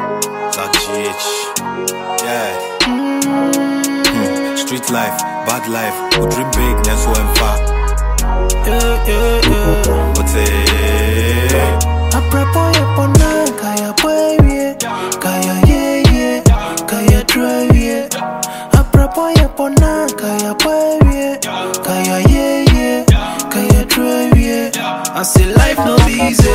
Zach GH. Yeah. Street life, bad life. We dream big, that's why I'm far. What's it? Aprapo ya pona kaya pwe kaya ye kaya try aprapo ya pona kaya pwe kaya ye kaya try. I say life no be easy.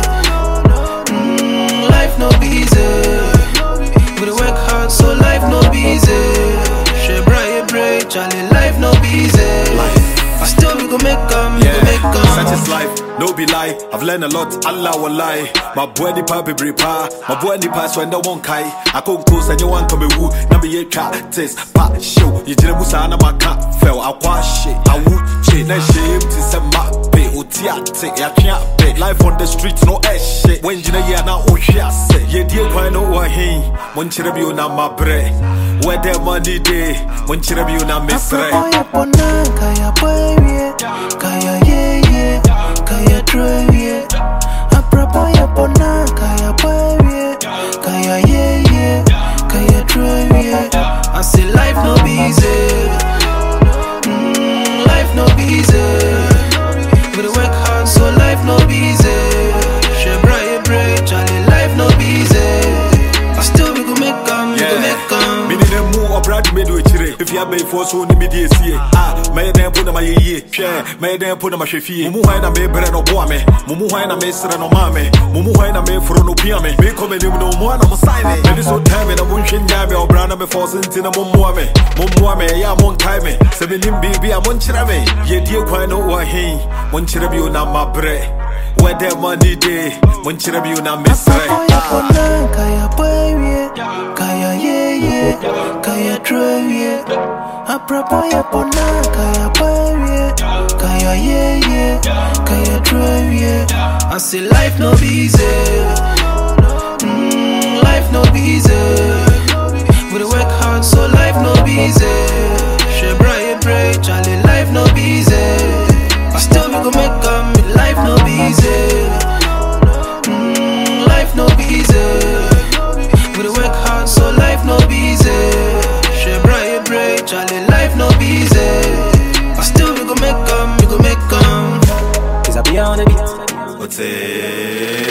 Life no be easy. We dey work hard so life no be easy. She bright Charlie, life no be easy. But still we go make come, Such is life, no be lie. I've learned a lot, Allah will lie. My boy the pa be pa, my boy the pass when they won't kai. I couldn't close and you want come woo. Now be a cat test, pa show. You didn't busa na my cat fell. I wash it, I would shit. That shame to some map pay. Utiate, ya can't pay. Life on the streets, no ass shit. When you know you're not say. Yeah, dear, quite know what he. When you na my bread. Where the money day, when you na miss right. Kaya pwe kaya ye kaya try aprapo ya pona kaya pwe kaya ye kaya try. I say life no be easy. Life no be easy. We dey work hard so life no be easy. She bright Charlie, life no be easy. But still we go make come, Brad made do it. If you have made for so many days, may then put my ye, may then put my chefy. Mumu I made bread or boame, Mumu I made Sereno Mame, Mumu I made for no piame, may come in no more of a sign. And this old time in a winching yammy or brand of force in a mumwame, Mumwame, Yamon Time, 17 baby, I'm on Chirame, ye dear quite know what he, one chirabu na my bread. Where the money day, when chirabu na miss right. Kaya ye kaya try aprapo ya pona kaya pwe kaya ye kaya try. I say life no be easy. Life no be easy. We dey work hard so life no be easy. She bright Charlie, life no be easy. But still we go make come, life no be easy. Life no be easy. We dey work hard so life no be easy. She bright Charlie, life no be easy. But still we go make come, Cause I be on the beat. What's it?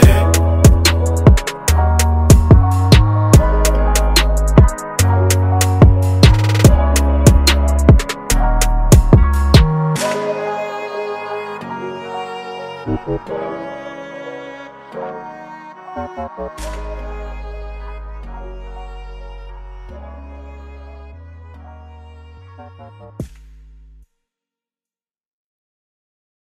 Thank you.